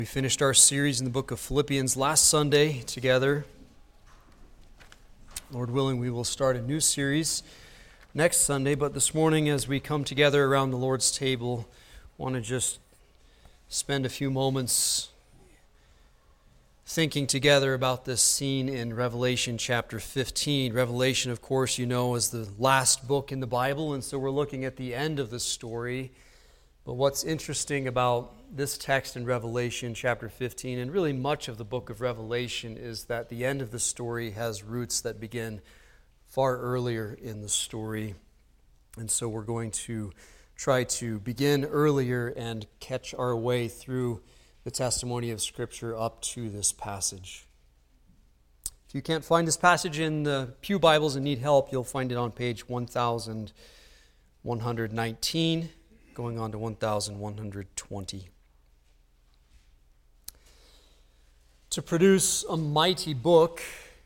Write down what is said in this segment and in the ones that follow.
We finished our series in the book of Philippians last Sunday together. Lord willing, we will start a new series next Sunday, but this morning as we come together around the Lord's table, I want to just spend a few moments thinking together about this scene in Revelation chapter 15. Revelation, of course, you know, is the last book in the Bible, and so we're looking at the end of the story. But what's interesting about this text in Revelation chapter 15, and really much of the book of Revelation, is that the end of the story has roots that begin far earlier in the story. And so we're going to try to begin earlier and catch our way through the testimony of Scripture up to this passage. If you can't find this passage in the Pew Bibles and need help, you'll find it on page 1119. Going on to 1120. To produce a mighty book,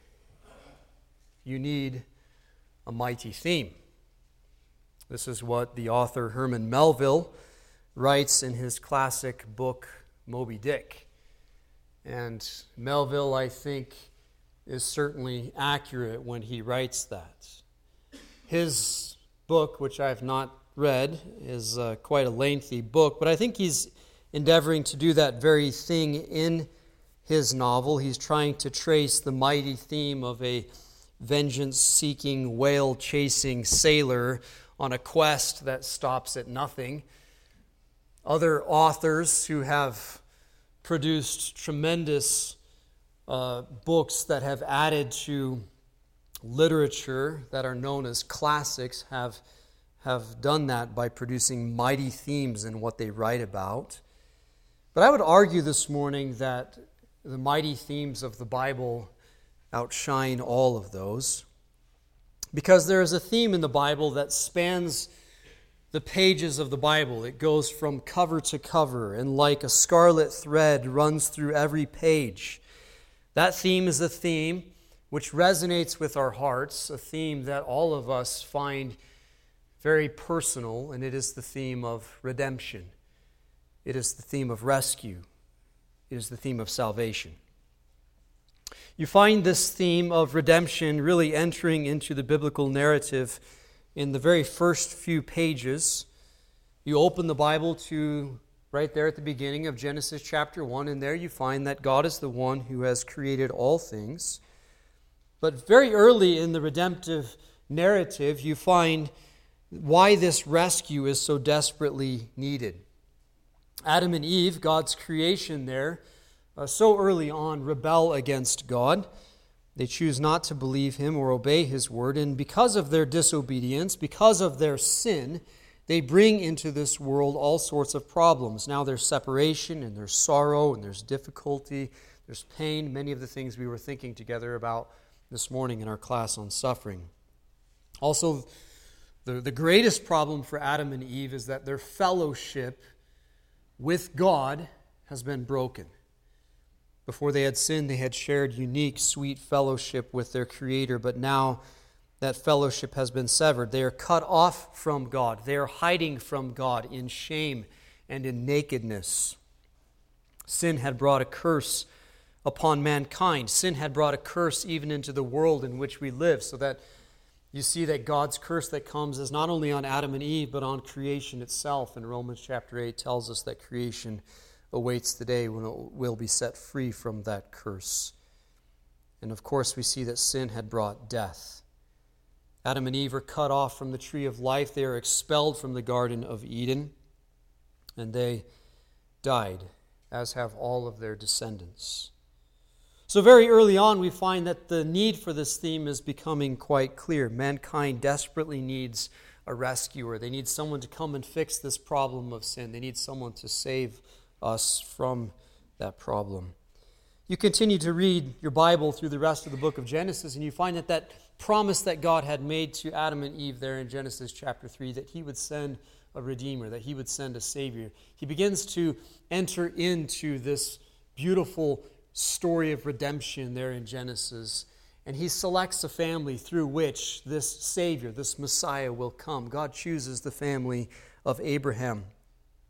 you need a mighty theme. This is what the author Herman Melville writes in his classic book, Moby Dick. And Melville, I think, is certainly accurate when he writes that. His book, which I have not read, is quite a lengthy book, but I think he's endeavoring to do that very thing in his novel. He's trying to trace the mighty theme of a vengeance-seeking, whale-chasing sailor on a quest that stops at nothing. Other authors who have produced tremendous books that have added to literature that are known as classics have done that by producing mighty themes in what they write about. But I would argue this morning that the mighty themes of the Bible outshine all of those, because there is a theme in the Bible that spans the pages of the Bible. It goes from cover to cover, and like a scarlet thread runs through every page. That theme is a theme which resonates with our hearts, a theme that all of us find very personal, and it is the theme of redemption. It is the theme of rescue. It is the theme of salvation. You find this theme of redemption really entering into the biblical narrative in the very first few pages. You open the Bible to right there at the beginning of Genesis chapter 1, and there you find that God is the one who has created all things. But very early in the redemptive narrative, you find why this rescue is so desperately needed. Adam and Eve, God's creation there, so early on rebel against God. They choose not to believe Him or obey His word, and because of their disobedience, because of their sin, they bring into this world all sorts of problems. Now there's separation, and there's sorrow, and there's difficulty, there's pain, many of the things we were thinking together about this morning in our class on suffering. Also, the greatest problem for Adam and Eve is that their fellowship with God has been broken. Before they had sinned, they had shared unique, sweet fellowship with their Creator, but now that fellowship has been severed. They are cut off from God. They are hiding from God in shame and in nakedness. Sin had brought a curse upon mankind. Sin had brought a curse even into the world in which we live, so that you see that God's curse that comes is not only on Adam and Eve, but on creation itself. And Romans chapter 8 tells us that creation awaits the day when it will be set free from that curse. And of course, we see that sin had brought death. Adam and Eve are cut off from the tree of life. They are expelled from the Garden of Eden. And they died, as have all of their descendants. So very early on, we find that the need for this theme is becoming quite clear. Mankind desperately needs a rescuer. They need someone to come and fix this problem of sin. They need someone to save us from that problem. You continue to read your Bible through the rest of the book of Genesis, and you find that promise that God had made to Adam and Eve there in Genesis chapter 3, that He would send a Redeemer, that He would send a Savior. He begins to enter into this beautiful story of redemption there in Genesis, and He selects a family through which this Savior, this Messiah will come. God chooses the family of Abraham.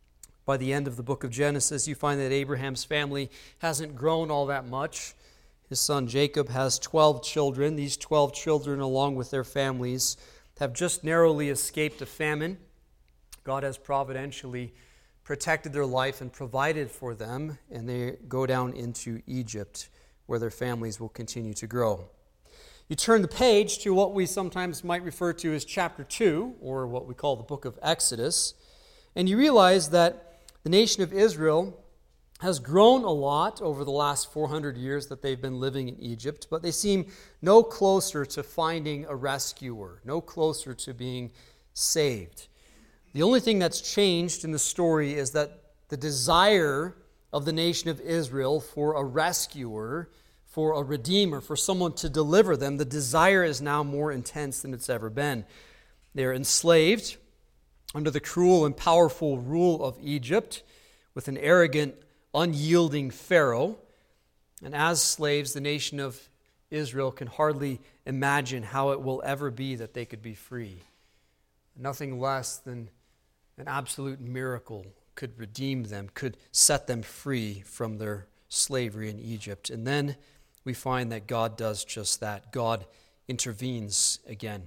By the end of the book of Genesis, you find that Abraham's family hasn't grown all that much. His son Jacob has 12 children. These 12 children, along with their families, have just narrowly escaped a famine. God has providentially protected their life and provided for them, and they go down into Egypt, where their families will continue to grow. You turn the page to what we sometimes might refer to as chapter 2, or what we call the book of Exodus, and you realize that the nation of Israel has grown a lot over the last 400 years that they've been living in Egypt, but they seem no closer to finding a rescuer, no closer to being saved. The only thing that's changed in the story is that the desire of the nation of Israel for a rescuer, for a redeemer, for someone to deliver them, the desire is now more intense than it's ever been. They're enslaved under the cruel and powerful rule of Egypt with an arrogant, unyielding Pharaoh. And as slaves, the nation of Israel can hardly imagine how it will ever be that they could be free. Nothing less than an absolute miracle could redeem them, could set them free from their slavery in Egypt. And then we find that God does just that. God intervenes again.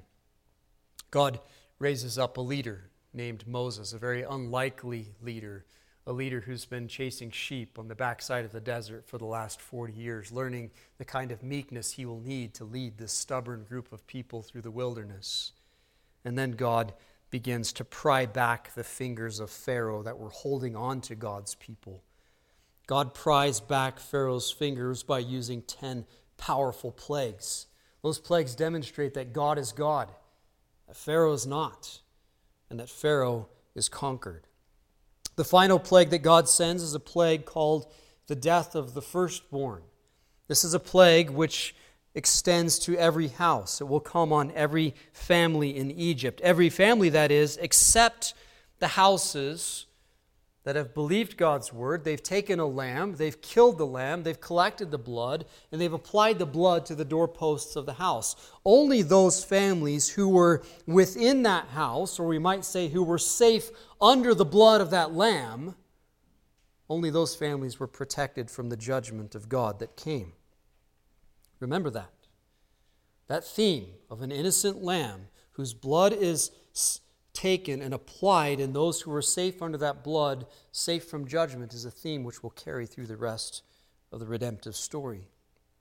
God raises up a leader named Moses, a very unlikely leader, a leader who's been chasing sheep on the backside of the desert for the last 40 years, learning the kind of meekness he will need to lead this stubborn group of people through the wilderness. And then God begins to pry back the fingers of Pharaoh that were holding on to God's people. God pries back Pharaoh's fingers by using 10 powerful plagues. Those plagues demonstrate that God is God, that Pharaoh is not, and that Pharaoh is conquered. The final plague that God sends is a plague called the death of the firstborn. This is a plague which extends to every house. It will come on every family in Egypt. Every family, that is, except the houses that have believed God's word. They've taken a lamb, they've killed the lamb, they've collected the blood, and they've applied the blood to the doorposts of the house. Only those families who were within that house, or we might say who were safe under the blood of that lamb, only those families were protected from the judgment of God that came. Remember that. That theme of an innocent lamb whose blood is taken and applied, and those who are safe under that blood, safe from judgment, is a theme which will carry through the rest of the redemptive story.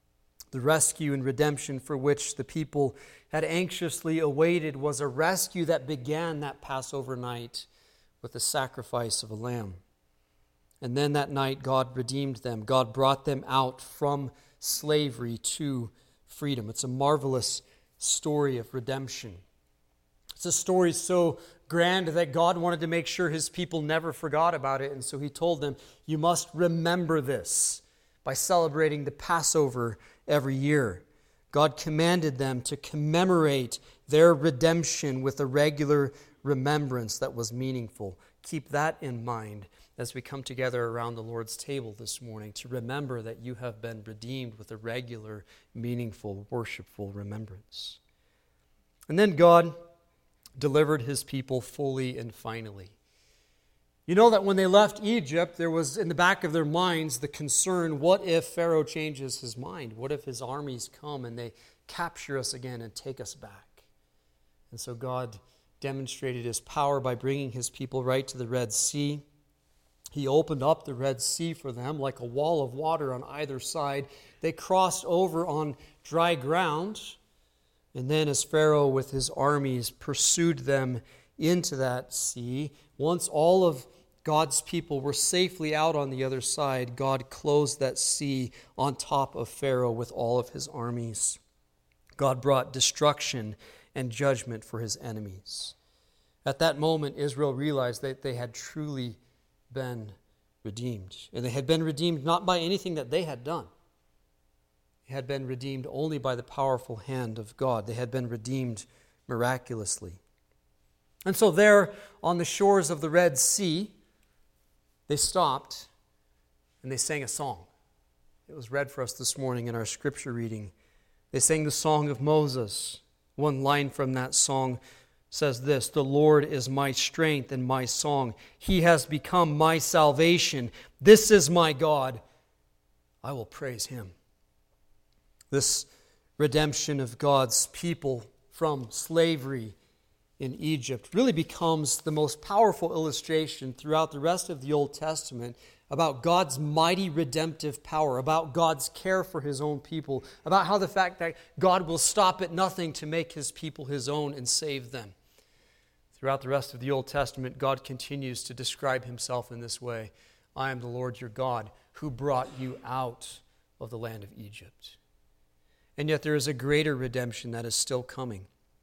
The rescue and redemption for which the people had anxiously awaited was a rescue that began that Passover night with the sacrifice of a lamb. And then that night God redeemed them. God brought them out from slavery to freedom. It's a marvelous story of redemption. It's a story so grand that God wanted to make sure his people never forgot about it. And so he told them, you must remember this by celebrating the Passover every year. God commanded them to commemorate their redemption with a regular remembrance that was meaningful. Keep that in mind as we come together around the Lord's table this morning, to remember that you have been redeemed with a regular, meaningful, worshipful remembrance. And then God delivered his people fully and finally. You know that when they left Egypt, there was in the back of their minds the concern, what if Pharaoh changes his mind? What if his armies come and they capture us again and take us back? And so God demonstrated his power by bringing his people right to the Red Sea. He opened up the Red Sea for them like a wall of water on either side. They crossed over on dry ground. And then as Pharaoh with his armies pursued them into that sea, once all of God's people were safely out on the other side, God closed that sea on top of Pharaoh with all of his armies. God brought destruction and judgment for his enemies. At that moment, Israel realized that they had truly been redeemed. And they had been redeemed not by anything that they had done. They had been redeemed only by the powerful hand of God. They had been redeemed miraculously. And so there on the shores of the Red Sea, they stopped and they sang a song. It was read for us this morning in our scripture reading. They sang the song of Moses. One line from that song says this, "The Lord is my strength and my song. He has become my salvation. This is my God. I will praise him." This redemption of God's people from slavery in Egypt really becomes the most powerful illustration throughout the rest of the Old Testament about God's mighty redemptive power, about God's care for his own people, about how the fact that God will stop at nothing to make his people his own and save them. Throughout the rest of the Old Testament, God continues to describe himself in this way. "I am the Lord your God who brought you out of the land of Egypt." And yet there is a greater redemption that is still coming.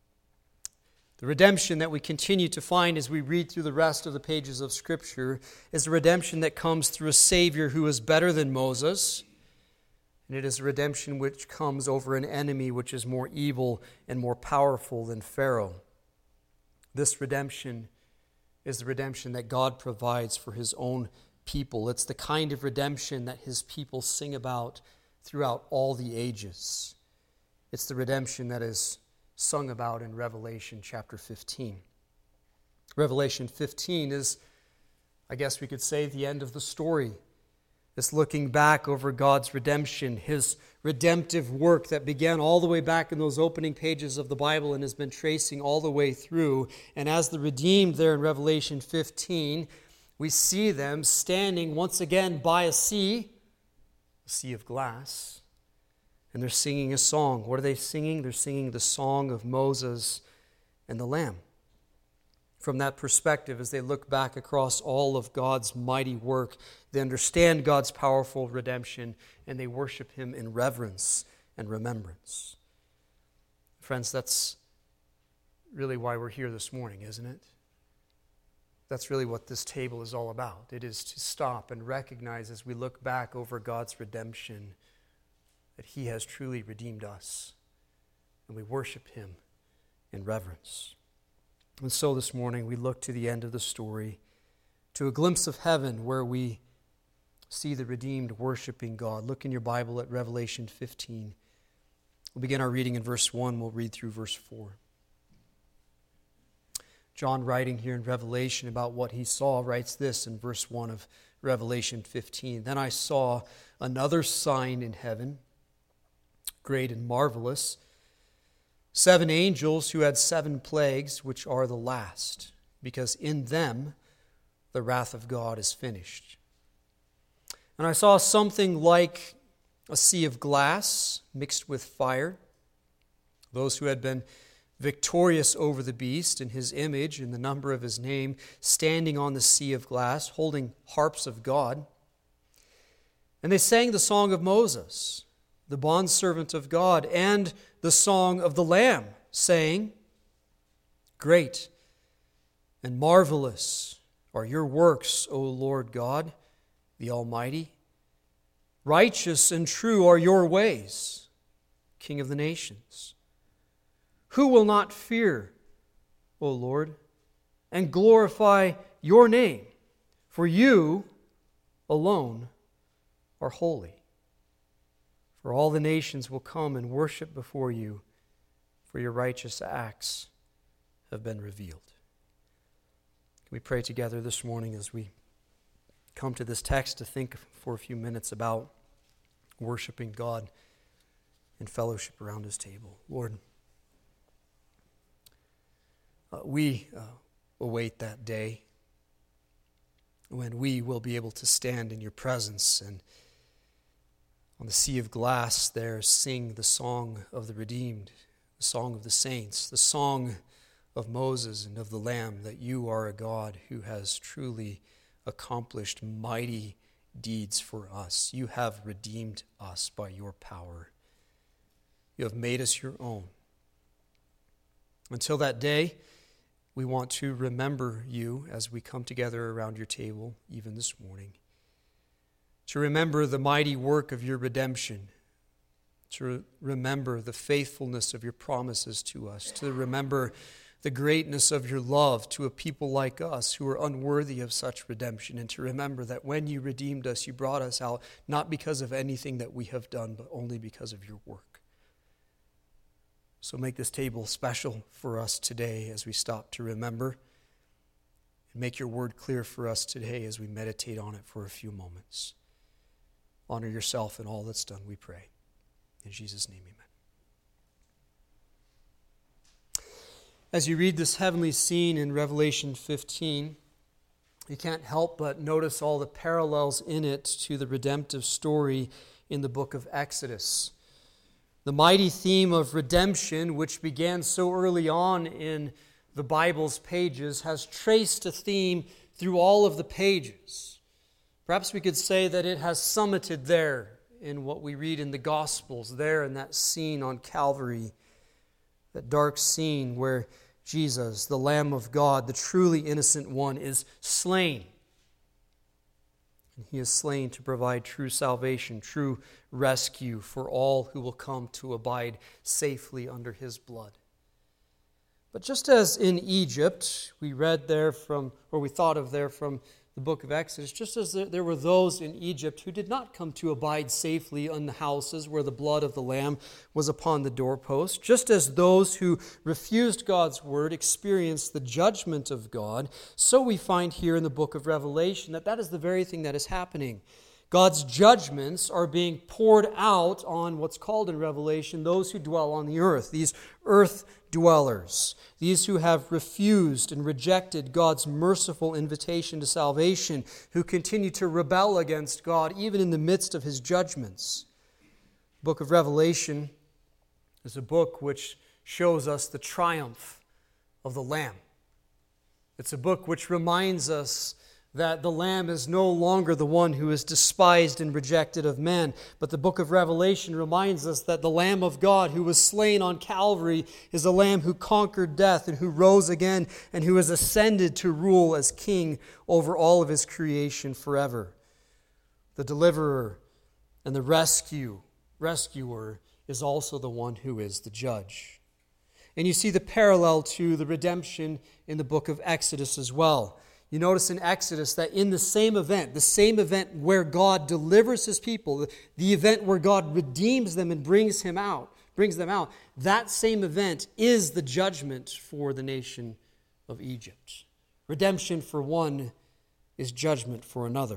The redemption that we continue to find as we read through the rest of the pages of Scripture is a redemption that comes through a Savior who is better than Moses, and it is a redemption which comes over an enemy which is more evil and more powerful than Pharaoh. This redemption is the redemption that God provides for his own people. It's the kind of redemption that his people sing about throughout all the ages. It's the redemption that is sung about in Revelation chapter 15. Revelation 15 is, I guess we could say, the end of the story. It's looking back over God's redemption, his redemptive work that began all the way back in those opening pages of the Bible and has been tracing all the way through. And as the redeemed there in Revelation 15, we see them standing once again by a sea of glass. And they're singing a song. What are they singing? They're singing the song of Moses and the Lamb. From that perspective, as they look back across all of God's mighty work, they understand God's powerful redemption, and they worship him in reverence and remembrance. Friends, that's really why we're here this morning, isn't it? That's really what this table is all about. It is to stop and recognize as we look back over God's redemption that he has truly redeemed us, and we worship him in reverence. And so this morning we look to the end of the story, to a glimpse of heaven where we see the redeemed worshiping God. Look in your Bible at Revelation 15. We'll begin our reading in verse 1. We'll read through verse 4. John, writing here in Revelation about what he saw, writes this in verse 1 of Revelation 15. "Then I saw another sign in heaven, great and marvelous, 7 angels who had 7 plagues, which are the last, because in them the wrath of God is finished. And I saw something like a sea of glass mixed with fire. Those who had been victorious over the beast and his image and the number of his name, standing on the sea of glass, holding harps of God. And they sang the song of Moses, the bondservant of God, and the song of the Lamb, saying, 'Great and marvelous are your works, O Lord God, the Almighty. Righteous and true are your ways, King of the nations. Who will not fear, O Lord, and glorify your name? For you alone are holy. For all the nations will come and worship before you, for your righteous acts have been revealed.'" Can we pray together this morning as we come to this text to think for a few minutes about worshiping God in fellowship around his table? Lord, we await that day when we will be able to stand in your presence and on the sea of glass there sing the song of the redeemed, the song of the saints, the song of Moses and of the Lamb, that you are a God who has truly accomplished mighty deeds for us. You have redeemed us by your power. You have made us your own. Until that day, we want to remember you as we come together around your table, even this morning. To remember the mighty work of your redemption, to remember the faithfulness of your promises to us, to remember the greatness of your love to a people like us who are unworthy of such redemption, and to remember that when you redeemed us, you brought us out not because of anything that we have done, but only because of your work. So make this table special for us today as we stop to remember. And make your word clear for us today as we meditate on it for a few moments. Honor yourself in all that's done, we pray. In Jesus' name, amen. As you read this heavenly scene in Revelation 15, you can't help but notice all the parallels in it to the redemptive story in the book of Exodus. The mighty theme of redemption, which began so early on in the Bible's pages, has traced a theme through all of the pages. Perhaps we could say that it has summited there in what we read in the Gospels, there in that scene on Calvary, that dark scene where Jesus, the Lamb of God, the truly innocent one, is slain. And he is slain to provide true salvation, true rescue for all who will come to abide safely under his blood. But just as in Egypt, we read there from, or we thought of there from the book of Exodus, just as there were those in Egypt who did not come to abide safely in the houses where the blood of the Lamb was upon the doorpost, just as those who refused God's word experienced the judgment of God, so we find here in the book of Revelation that is the very thing that is happening. God's judgments are being poured out on what's called in Revelation those who dwell on the earth, these earth dwellers, these who have refused and rejected God's merciful invitation to salvation, who continue to rebel against God even in the midst of his judgments. The book of Revelation is a book which shows us the triumph of the Lamb. It's a book which reminds us that the Lamb is no longer the one who is despised and rejected of men. But the book of Revelation reminds us that the Lamb of God who was slain on Calvary is a Lamb who conquered death and who rose again and who has ascended to rule as king over all of his creation forever. The deliverer and the rescuer is also the one who is the judge. And you see the parallel to the redemption in the book of Exodus as well. You notice in Exodus that in the same event where God delivers his people, the event where God redeems them and brings them out, that same event is the judgment for the nation of Egypt. Redemption for one is judgment for another.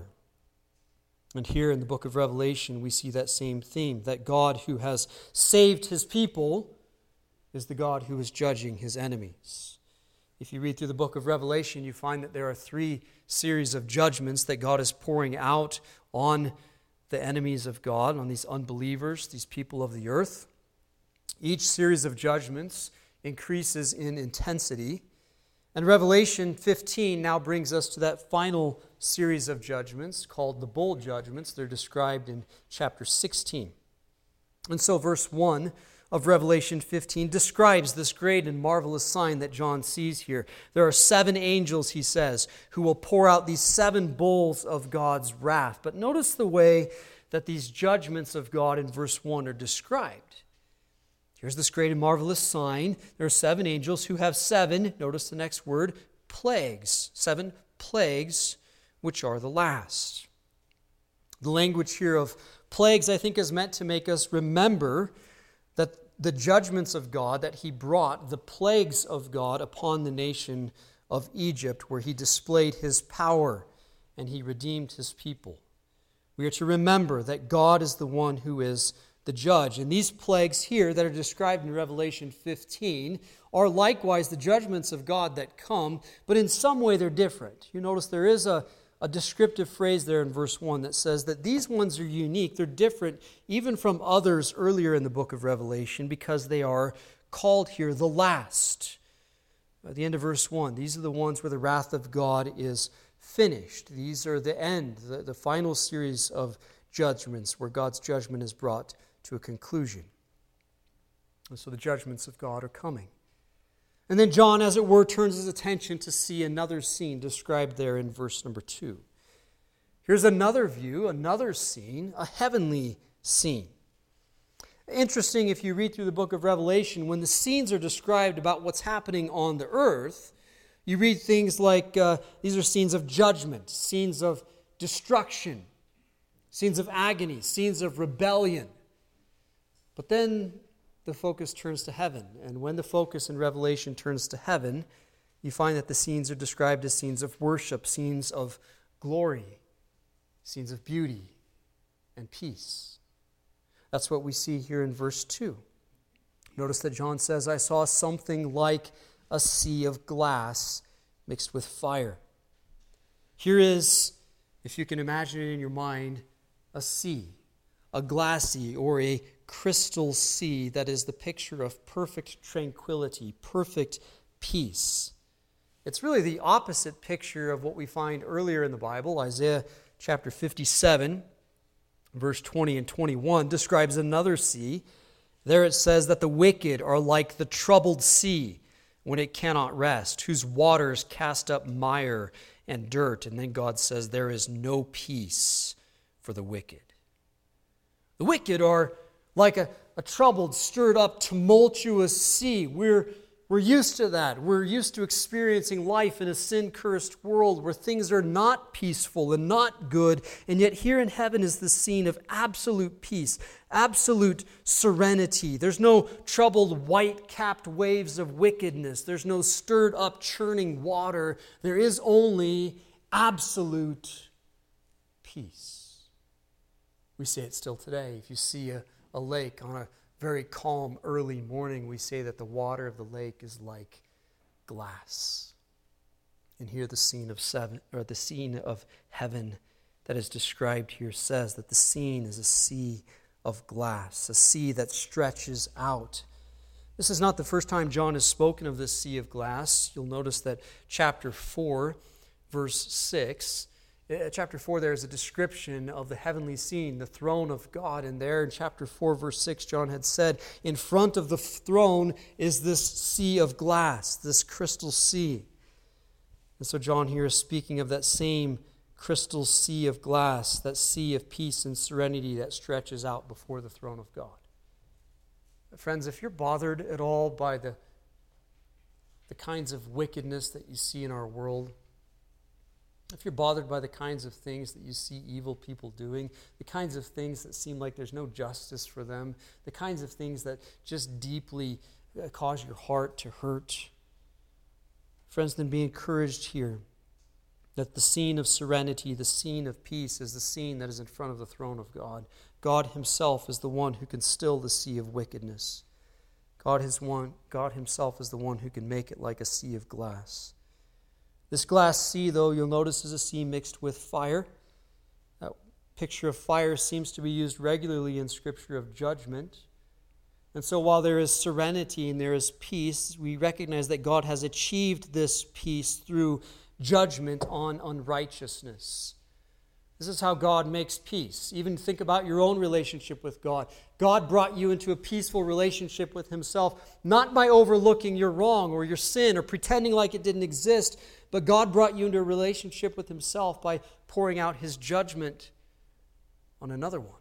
And here in the book of Revelation, we see that same theme, that God who has saved his people is the God who is judging his enemies. If you read through the book of Revelation, you find that there are 3 series of judgments that God is pouring out on the enemies of God, on these unbelievers, these people of the earth. Each series of judgments increases in intensity. And Revelation 15 now brings us to that final series of judgments called the bowl judgments. They're described in chapter 16. And so verse 1 of Revelation 15 describes this great and marvelous sign that John sees here. There are 7 angels, he says, who will pour out these 7 bowls of God's wrath. But notice the way that these judgments of God in verse 1 are described. Here's this great and marvelous sign. There are 7 angels who have 7, notice the next word, plagues. 7 plagues, which are the last. The language here of plagues, I think, is meant to make us remember that the judgments of God, that he brought, the plagues of God upon the nation of Egypt, where he displayed his power and he redeemed his people. We are to remember that God is the one who is the judge. And these plagues here that are described in Revelation 15 are likewise the judgments of God that come, but in some way they're different. You notice there is a descriptive phrase there in verse 1 that says that these ones are unique. They're different even from others earlier in the book of Revelation because they are called here the last. At the end of verse 1, these are the ones where the wrath of God is finished. These are the end, the final series of judgments where God's judgment is brought to a conclusion. And so the judgments of God are coming. And then John, as it were, turns his attention to see another scene described there in verse number 2. Here's another view, another scene, a heavenly scene. Interesting, if you read through the book of Revelation, when the scenes are described about what's happening on the earth, you read things like these are scenes of judgment, scenes of destruction, scenes of agony, scenes of rebellion. But then the focus turns to heaven. And when the focus in Revelation turns to heaven, you find that the scenes are described as scenes of worship, scenes of glory, scenes of beauty and peace. That's what we see here in verse 2. Notice that John says, I saw something like a sea of glass mixed with fire. Here is, if you can imagine it in your mind, a sea, a glassy or a crystal sea that is the picture of perfect tranquility, perfect peace. It's really the opposite picture of what we find earlier in the Bible. Isaiah chapter 57, verse 20 and 21 describes another sea. There it says that the wicked are like the troubled sea when it cannot rest, whose waters cast up mire and dirt. And then God says there is no peace for the wicked. The wicked are like a troubled, stirred up, tumultuous sea. We're used to that. We're used to experiencing life in a sin-cursed world where things are not peaceful and not good. And yet here in heaven is the scene of absolute peace, absolute serenity. There's no troubled, white-capped waves of wickedness. There's no stirred-up, churning water. There is only absolute peace. We say it still today. If you see a lake on a very calm early morning, we say that the water of the lake is like glass. And here the scene of heaven that is described here says that the scene is a sea of glass, a sea that stretches out. This is not the first time John has spoken of this sea of glass. You'll notice that chapter 4, verse 6, chapter 4 there is a description of the heavenly scene, the throne of God. And there in chapter 4, verse 6, John had said, in front of the throne is this sea of glass, this crystal sea. And so John here is speaking of that same crystal sea of glass, that sea of peace and serenity that stretches out before the throne of God. Friends, if you're bothered at all by the kinds of wickedness that you see in our world, if you're bothered by the kinds of things that you see evil people doing, the kinds of things that seem like there's no justice for them, the kinds of things that just deeply cause your heart to hurt, friends, then be encouraged here that the scene of serenity, the scene of peace is the scene that is in front of the throne of God. God himself is the one who can still the sea of wickedness. God himself is the one who can make it like a sea of glass. This glass sea, though, you'll notice is a sea mixed with fire. That picture of fire seems to be used regularly in Scripture of judgment. And so while there is serenity and there is peace, we recognize that God has achieved this peace through judgment on unrighteousness. This is how God makes peace. Even think about your own relationship with God. God brought you into a peaceful relationship with himself, not by overlooking your wrong or your sin or pretending like it didn't exist, but God brought you into a relationship with himself by pouring out his judgment on another one,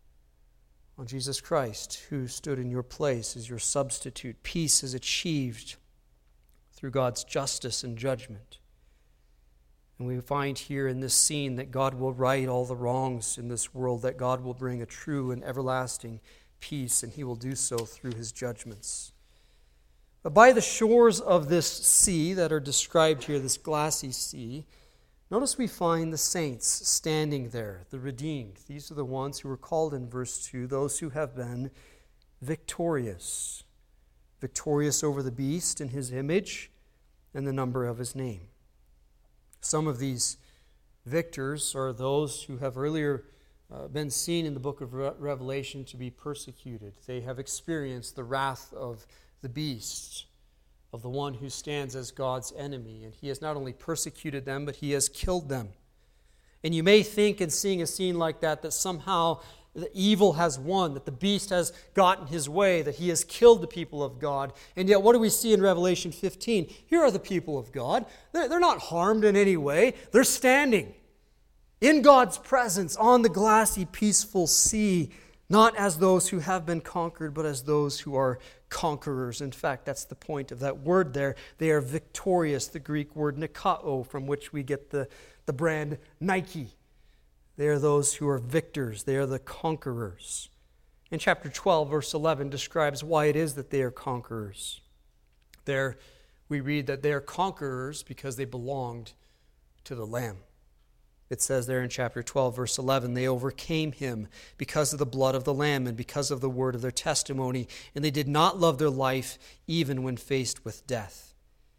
on Jesus Christ, who stood in your place as your substitute. Peace is achieved through God's justice and judgment. And we find here in this scene that God will right all the wrongs in this world, that God will bring a true and everlasting peace, and he will do so through his judgments. But by the shores of this sea that are described here, this glassy sea, notice we find the saints standing there, the redeemed. These are the ones who were called in verse 2, those who have been victorious. Victorious over the beast in his image and the number of his name. Some of these victors are those who have earlier been seen in the book of Revelation to be persecuted. They have experienced the wrath of the beast, of the one who stands as God's enemy. And he has not only persecuted them, but he has killed them. And you may think in seeing a scene like that, that somehow the evil has won, that the beast has gotten his way, that he has killed the people of God. And yet what do we see in Revelation 15? Here are the people of God. They're not harmed in any way. They're standing in God's presence on the glassy, peaceful sea, not as those who have been conquered, but as those who are conquerors. In fact, that's the point of that word there. They are victorious, the Greek word nikao, from which we get the brand Nike. They are those who are victors. They are the conquerors. In chapter 12, verse 11 describes why it is that they are conquerors. There we read that they are conquerors because they belonged to the Lamb. It says there in chapter 12, verse 11, they overcame him because of the blood of the Lamb and because of the word of their testimony, and they did not love their life even when faced with death.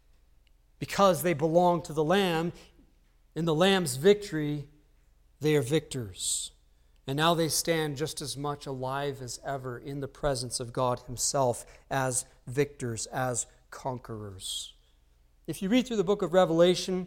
Because they belong to the Lamb, in the Lamb's victory, they are victors. And now they stand just as much alive as ever in the presence of God himself as victors, as conquerors. If you read through the book of Revelation,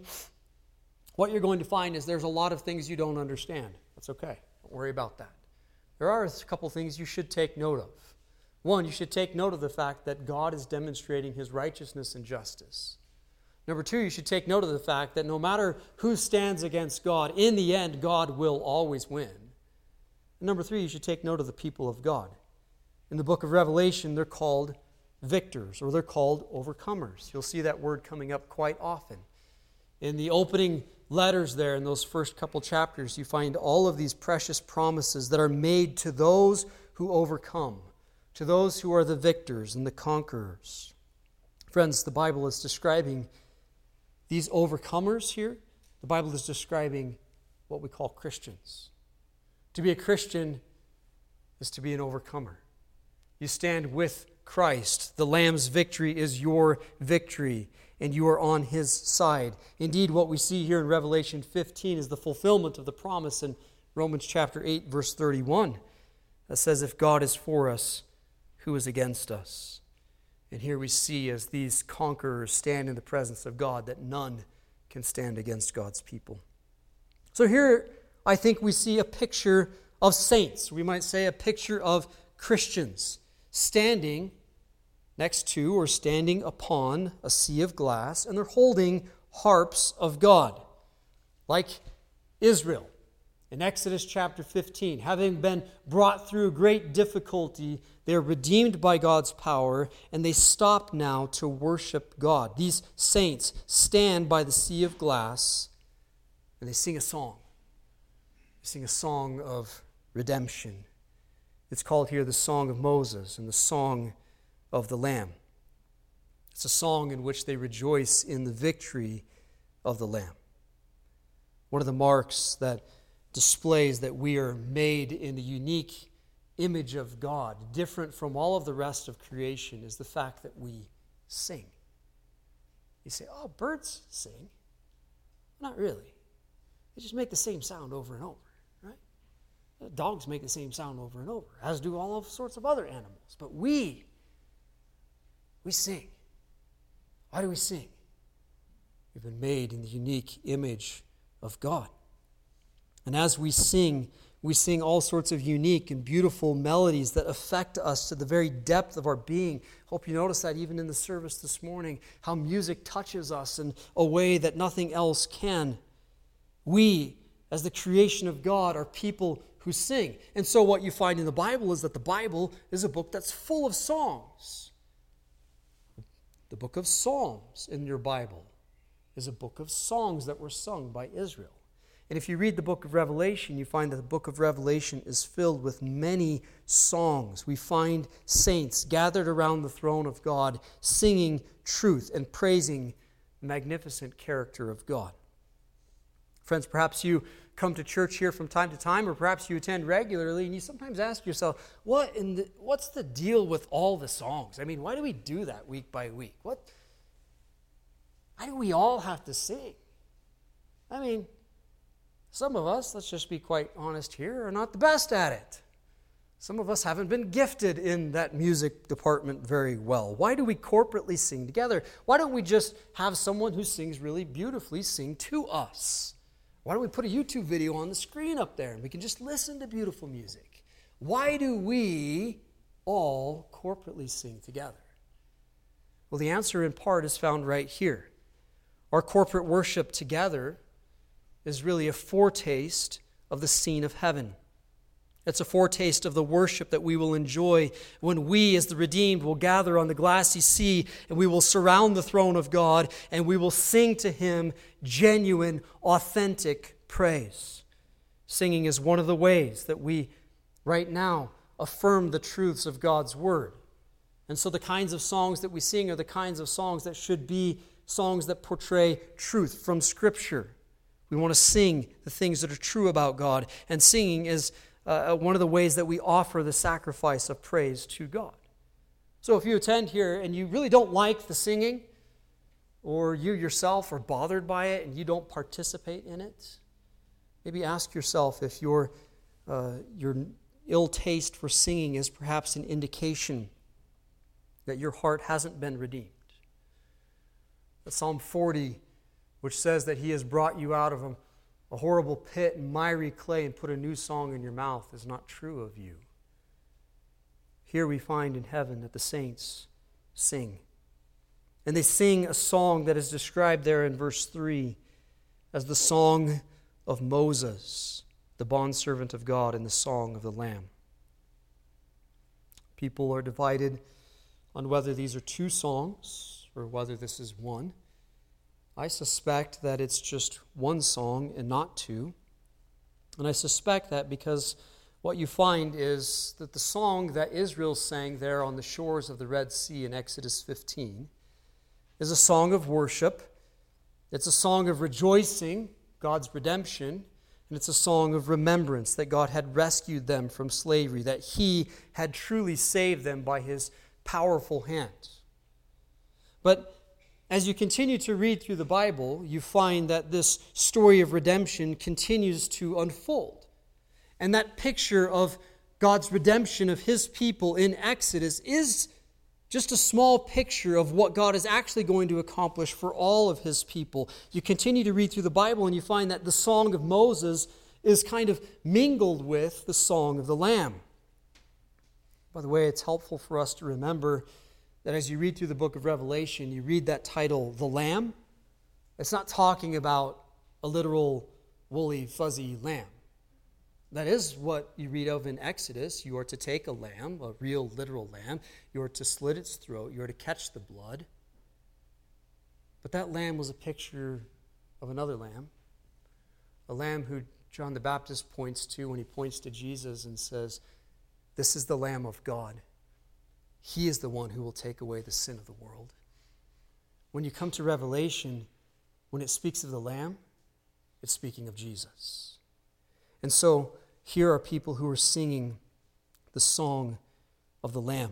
what you're going to find is there's a lot of things you don't understand. That's okay. Don't worry about that. There are a couple things you should take note of. One, you should take note of the fact that God is demonstrating his righteousness and justice. Number two, you should take note of the fact that no matter who stands against God, in the end, God will always win. And number three, you should take note of the people of God. In the book of Revelation, they're called victors, or they're called overcomers. You'll see that word coming up quite often. In the opening letters there, in those first couple chapters, you find all of these precious promises that are made to those who overcome, to those who are the victors and the conquerors. Friends, the Bible is describing these overcomers here. The Bible is describing what we call Christians. To be a Christian is to be an overcomer. You stand with Christ. The Lamb's victory is your victory, and you are on his side. Indeed, what we see here in Revelation 15 is the fulfillment of the promise in Romans chapter 8, verse 31, that says, if God is for us, who is against us? And here we see, as these conquerors stand in the presence of God, that none can stand against God's people. So here, I think we see a picture of saints. We might say a picture of Christians standing next to or standing upon a sea of glass, and they're holding harps of God, like Israel in Exodus chapter 15. Having been brought through great difficulty, they are redeemed by God's power, and they stop now to worship God. These saints stand by the sea of glass, and they sing a song. They sing a song of redemption. It's called here the Song of Moses and the Song of the Lamb. It's a song in which they rejoice in the victory of the Lamb. One of the marks that displays that we are made in the unique image of God, different from all of the rest of creation, is the fact that we sing. You say, oh, birds sing. Not really. They just make the same sound over and over, right? Dogs make the same sound over and over, as do all sorts of other animals. But we sing. Why do we sing? We've been made in the unique image of God. And as we sing all sorts of unique and beautiful melodies that affect us to the very depth of our being. Hope you noticed that even in the service this morning, how music touches us in a way that nothing else can. We, as the creation of God, are people who sing. And so what you find in the Bible is that the Bible is a book that's full of songs. The book of Psalms in your Bible is a book of songs that were sung by Israel. And if you read the book of Revelation, you find that the book of Revelation is filled with many songs. We find saints gathered around the throne of God, singing truth and praising the magnificent character of God. Friends, perhaps you come to church here from time to time, or perhaps you attend regularly, and you sometimes ask yourself, what's the deal with all the songs? I mean, why do we do that week by week? Why do we all have to sing? I mean, some of us, let's just be quite honest here, are not the best at it. Some of us haven't been gifted in that music department very well. Why do we corporately sing together? Why don't we just have someone who sings really beautifully sing to us? Why don't we put a YouTube video on the screen up there and we can just listen to beautiful music? Why do we all corporately sing together? Well, the answer in part is found right here. Our corporate worship together is really a foretaste of the scene of heaven. It's a foretaste of the worship that we will enjoy when we, as the redeemed, will gather on the glassy sea, and we will surround the throne of God, and we will sing to Him genuine, authentic praise. Singing is one of the ways that we, right now, affirm the truths of God's Word. And so the kinds of songs that we sing are the kinds of songs that should be songs that portray truth from Scripture. We want to sing the things that are true about God. And singing is one of the ways that we offer the sacrifice of praise to God. So if you attend here and you really don't like the singing, or you yourself are bothered by it and you don't participate in it, maybe ask yourself if your ill taste for singing is perhaps an indication that your heart hasn't been redeemed. That Psalm 40, which says that He has brought you out of a horrible pit and miry clay and put a new song in your mouth, is not true of you. Here we find in heaven that the saints sing. And they sing a song that is described there in verse 3 as the song of Moses, the bondservant of God, and the song of the Lamb. People are divided on whether these are two songs or whether this is one. I suspect that it's just one song and not two. And I suspect that because what you find is that the song that Israel sang there on the shores of the Red Sea in Exodus 15 is a song of worship. It's a song of rejoicing, God's redemption, and it's a song of remembrance that God had rescued them from slavery, that He had truly saved them by His powerful hand. But as you continue to read through the Bible, you find that this story of redemption continues to unfold. And that picture of God's redemption of His people in Exodus is just a small picture of what God is actually going to accomplish for all of His people. You continue to read through the Bible and you find that the song of Moses is kind of mingled with the song of the Lamb. By the way, it's helpful for us to remember that as you read through the book of Revelation, you read that title, the Lamb. It's not talking about a literal woolly, fuzzy lamb. That is what you read of in Exodus. You are to take a lamb, a real, literal lamb. You are to slit its throat. You are to catch the blood. But that lamb was a picture of another lamb, a lamb who John the Baptist points to when he points to Jesus and says, "This is the Lamb of God. He is the one who will take away the sin of the world." When you come to Revelation, when it speaks of the Lamb, it's speaking of Jesus. And so here are people who are singing the song of the Lamb.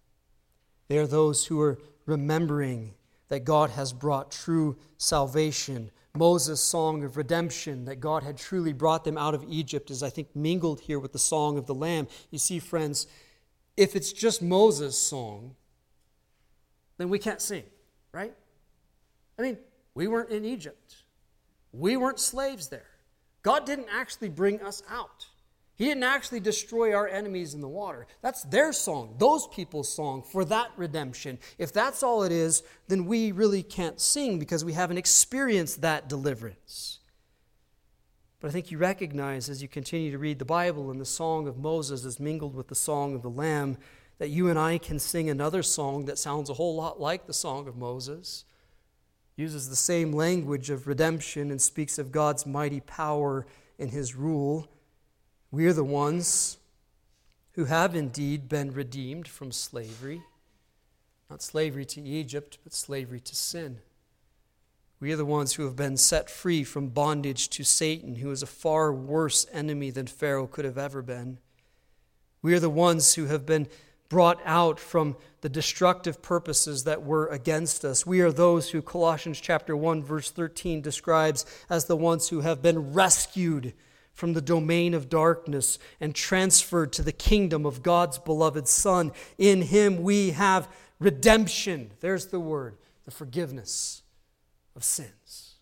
They are those who are remembering that God has brought true salvation. Moses' song of redemption, that God had truly brought them out of Egypt, is, I think, mingled here with the song of the Lamb. You see, friends, if it's just Moses' song, then we can't sing, right? I mean, we weren't in Egypt. We weren't slaves there. God didn't actually bring us out. He didn't actually destroy our enemies in the water. That's their song, those people's song for that redemption. If that's all it is, then we really can't sing because we haven't experienced that deliverance. But I think you recognize as you continue to read the Bible and the song of Moses is mingled with the song of the Lamb, that you and I can sing another song that sounds a whole lot like the song of Moses, uses the same language of redemption and speaks of God's mighty power in His rule. We are the ones who have indeed been redeemed from slavery, not slavery to Egypt, but slavery to sin. We are the ones who have been set free from bondage to Satan, who is a far worse enemy than Pharaoh could have ever been. We are the ones who have been brought out from the destructive purposes that were against us. We are those who Colossians chapter 1 verse 13 describes as the ones who have been rescued from the domain of darkness and transferred to the kingdom of God's beloved Son. In Him we have redemption. There's the word, the forgiveness of sins.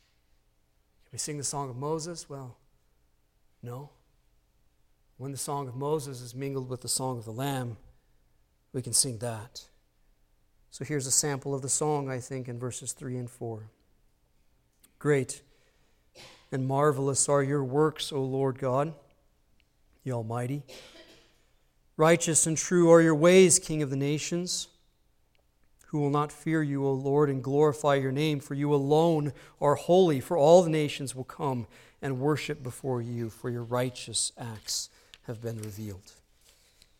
Can we sing the song of Moses? Well, no. When the song of Moses is mingled with the song of the Lamb, we can sing that. So here's a sample of the song, I think, in verses 3 and 4. Great and marvelous are your works, O Lord God, the Almighty. Righteous and true are your ways, King of the nations. Who will not fear you, O Lord, and glorify your name? For you alone are holy, for all the nations will come and worship before you, for your righteous acts have been revealed.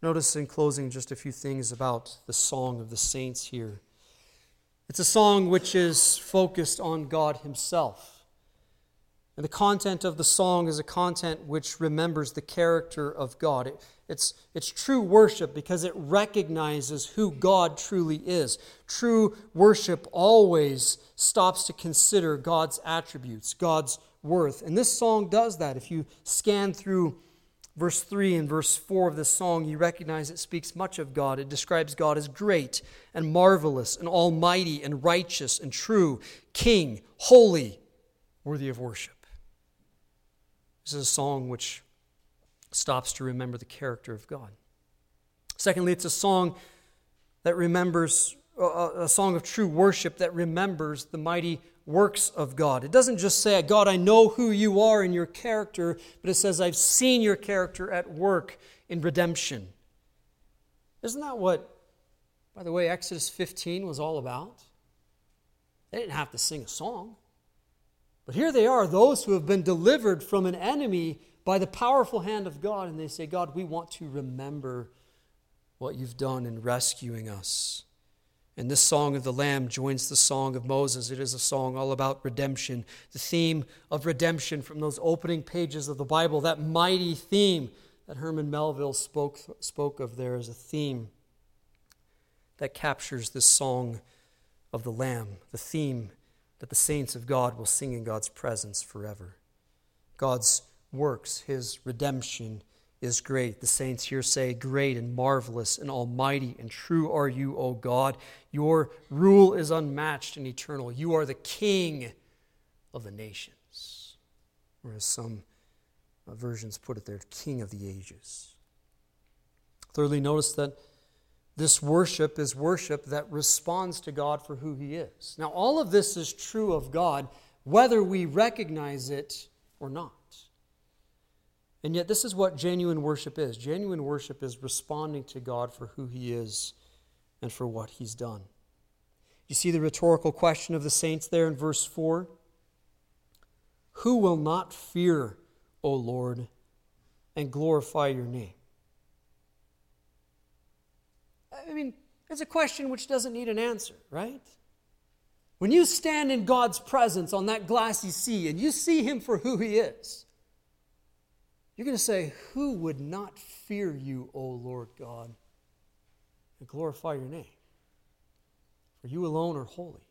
Notice in closing just a few things about the song of the saints here. It's a song which is focused on God Himself. And the content of the song is a content which remembers the character of God. It's true worship because it recognizes who God truly is. True worship always stops to consider God's attributes, God's worth. And this song does that. If you scan through verse 3 and verse 4 of this song, you recognize it speaks much of God. It describes God as great and marvelous and almighty and righteous and true, king, holy, worthy of worship. This is a song which stops to remember the character of God. Secondly, it's a song that remembers, a song of true worship that remembers the mighty works of God. It doesn't just say, God, I know who you are in your character, but it says, I've seen your character at work in redemption. Isn't that what, by the way, Exodus 15 was all about? They didn't have to sing a song. But here they are, those who have been delivered from an enemy by the powerful hand of God, and they say, God, we want to remember what you've done in rescuing us. And this song of the Lamb joins the song of Moses. It is a song all about redemption, the theme of redemption from those opening pages of the Bible, that mighty theme that Herman Melville spoke of there as a theme that captures this song of the Lamb, the theme that the saints of God will sing in God's presence forever. God's works, His redemption is great. The saints here say, great and marvelous and almighty and true are you, O God. Your rule is unmatched and eternal. You are the King of the nations. Or as some versions put it there, King of the ages. Thirdly, notice that this worship is worship that responds to God for who He is. Now, all of this is true of God, whether we recognize it or not. And yet, this is what genuine worship is. Genuine worship is responding to God for who He is and for what He's done. You see the rhetorical question of the saints there in verse 4? Who will not fear, O Lord, and glorify your name? I mean, it's a question which doesn't need an answer, right? When you stand in God's presence on that glassy sea and you see Him for who He is, you're going to say, who would not fear you, O Lord God, and glorify your name? For you alone are holy.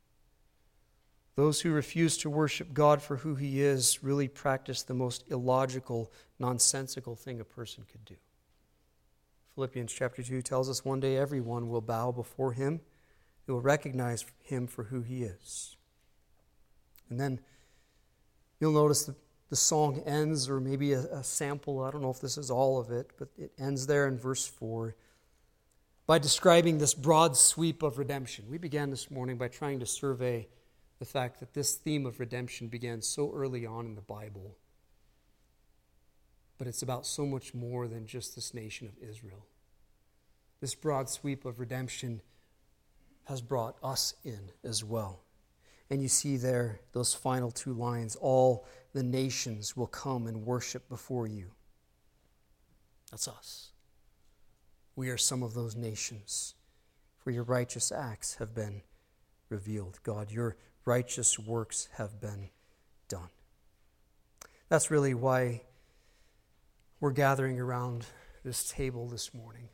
Those who refuse to worship God for who He is really practice the most illogical, nonsensical thing a person could do. Philippians chapter 2 tells us one day everyone will bow before Him. They will recognize Him for who He is. And then you'll notice the song ends, or maybe a sample, I don't know if this is all of it, but it ends there in verse 4 by describing this broad sweep of redemption. We began this morning by trying to survey the fact that this theme of redemption began so early on in the Bible. But it's about so much more than just this nation of Israel. This broad sweep of redemption has brought us in as well. And you see there those final two lines, all the nations will come and worship before you. That's us. We are some of those nations, for your righteous acts have been revealed. God, your righteous works have been done. That's really why we're gathering around this table this morning.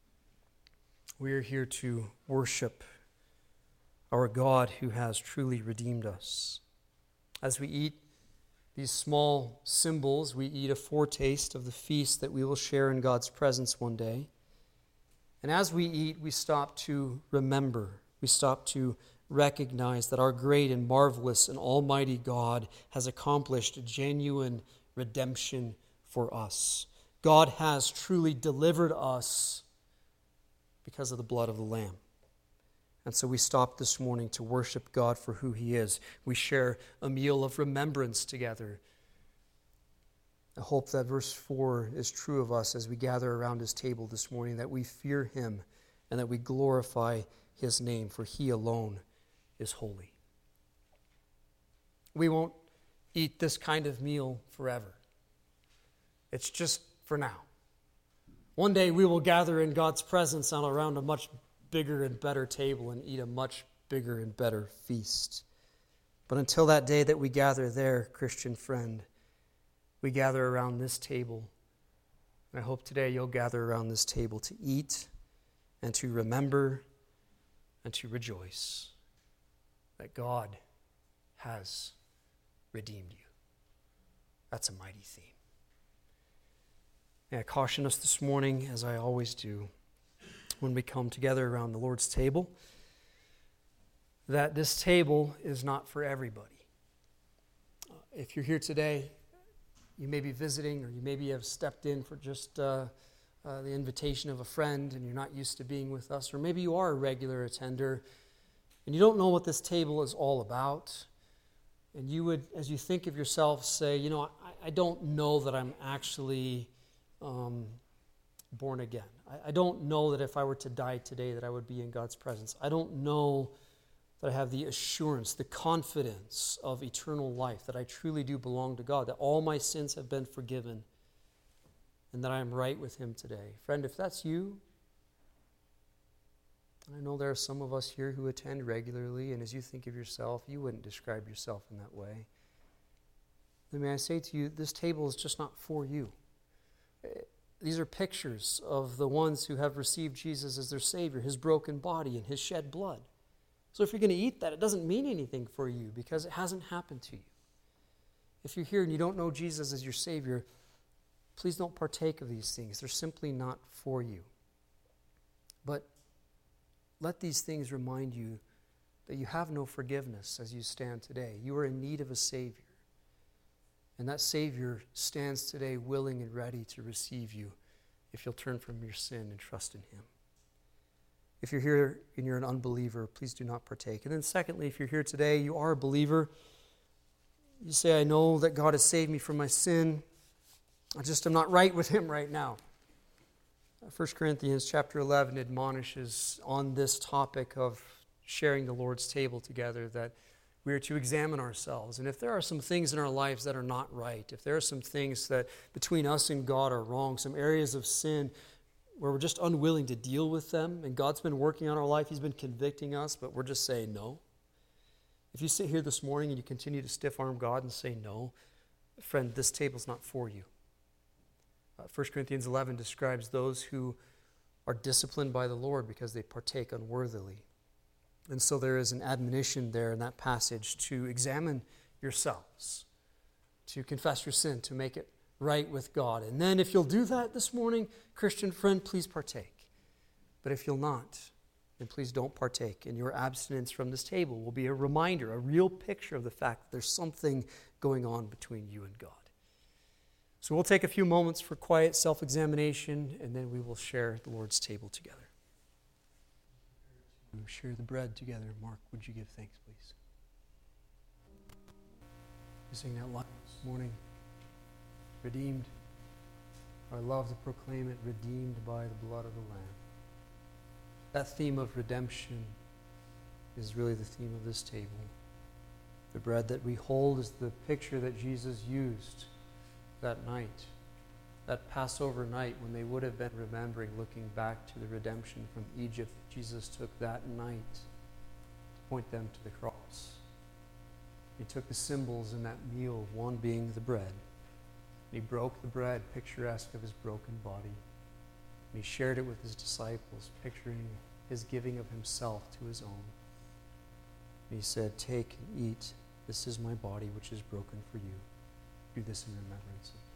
We are here to worship our God who has truly redeemed us. As we eat these small symbols, we eat a foretaste of the feast that we will share in God's presence one day. And as we eat, we stop to remember. We stop to recognize that our great and marvelous and almighty God has accomplished genuine redemption for us. God has truly delivered us because of the blood of the Lamb. And so we stop this morning to worship God for who He is. We share a meal of remembrance together. I hope that verse 4 is true of us as we gather around His table this morning, that we fear Him and that we glorify His name, for He alone is holy. We won't eat this kind of meal forever. It's just for now. One day we will gather in God's presence around a much bigger and better table and eat a much bigger and better feast. But until that day that we gather there, Christian friend, we gather around this table. And I hope today you'll gather around this table to eat and to remember and to rejoice that God has redeemed you. That's a mighty theme. May I caution us this morning, as I always do, when we come together around the Lord's table, that this table is not for everybody. If you're here today, you may be visiting, or you maybe have stepped in for just the invitation of a friend and you're not used to being with us, or maybe you are a regular attender and you don't know what this table is all about, and you would, as you think of yourself, say, I don't know that I'm actually born again. I don't know that if I were to die today that I would be in God's presence. I don't know that I have the assurance, the confidence of eternal life, that I truly do belong to God, that all my sins have been forgiven, and that I am right with Him today. Friend, if that's you, I know there are some of us here who attend regularly, and as you think of yourself, you wouldn't describe yourself in that way. Then may I say to you, this table is just not for you. These are pictures of the ones who have received Jesus as their Savior, His broken body and His shed blood. So if you're going to eat that, it doesn't mean anything for you because it hasn't happened to you. If you're here and you don't know Jesus as your Savior, please don't partake of these things. They're simply not for you. But let these things remind you that you have no forgiveness as you stand today. You are in need of a Savior. And that Savior stands today willing and ready to receive you if you'll turn from your sin and trust in Him. If you're here and you're an unbeliever, please do not partake. And then secondly, if you're here today, you are a believer. You say, I know that God has saved me from my sin. I just am not right with Him right now. 1 Corinthians chapter 11 admonishes on this topic of sharing the Lord's table together, that we are to examine ourselves. And if there are some things in our lives that are not right, if there are some things that between us and God are wrong, some areas of sin where we're just unwilling to deal with them, and God's been working on our life, He's been convicting us, but we're just saying no. If you sit here this morning and you continue to stiff-arm God and say no, friend, this table's not for you. 1 Corinthians 11 describes those who are disciplined by the Lord because they partake unworthily. And so there is an admonition there in that passage to examine yourselves, to confess your sin, to make it right with God. And then if you'll do that this morning, Christian friend, please partake. But if you'll not, then please don't partake. And your abstinence from this table will be a reminder, a real picture of the fact that there's something going on between you and God. So we'll take a few moments for quiet self-examination, and then we will share the Lord's table together. We'll share the bread together. Mark, would you give thanks, please? We sing that line this morning. Redeemed. I love to proclaim it, redeemed by the blood of the Lamb. That theme of redemption is really the theme of this table. The bread that we hold is the picture that Jesus used that night, that Passover night when they would have been remembering, looking back to the redemption from Egypt. Jesus took that night to point them to the cross. He took the symbols in that meal, one being the bread. And He broke the bread, picturesque of His broken body. And He shared it with His disciples, picturing His giving of Himself to His own. And He said, take and eat. This is my body, which is broken for you. Do this in remembrance of me.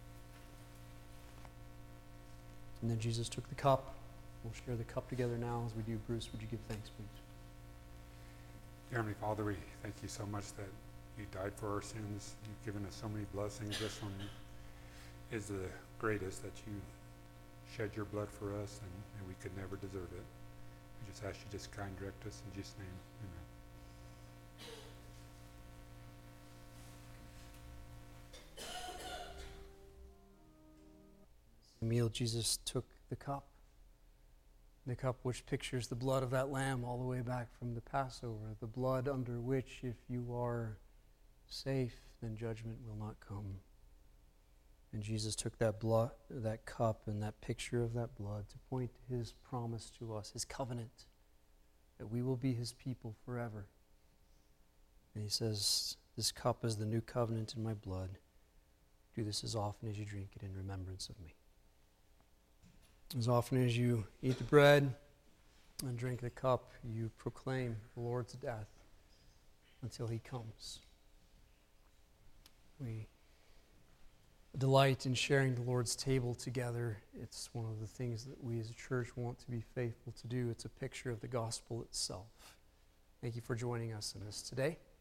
And then Jesus took the cup. We'll share the cup together now as we do. Bruce, would you give thanks, please? Dear Heavenly Father, we thank You so much that You died for our sins. You've given us so many blessings. This one is the greatest, that You shed Your blood for us, and we could never deserve it. We just ask You just kind direct us in Jesus' name. Amen. The meal, Jesus took the cup which pictures the blood of that lamb all the way back from the Passover, the blood under which, if you are safe, then judgment will not come. And Jesus took that blood, that cup, and that picture of that blood to point to his promise to us, his covenant, that we will be his people forever. And he says, this cup is the new covenant in my blood. Do this as often as you drink it in remembrance of me. As often as you eat the bread and drink the cup, you proclaim the Lord's death until he comes. We delight in sharing the Lord's table together. It's one of the things that we as a church want to be faithful to do. It's a picture of the gospel itself. Thank you for joining us in this today.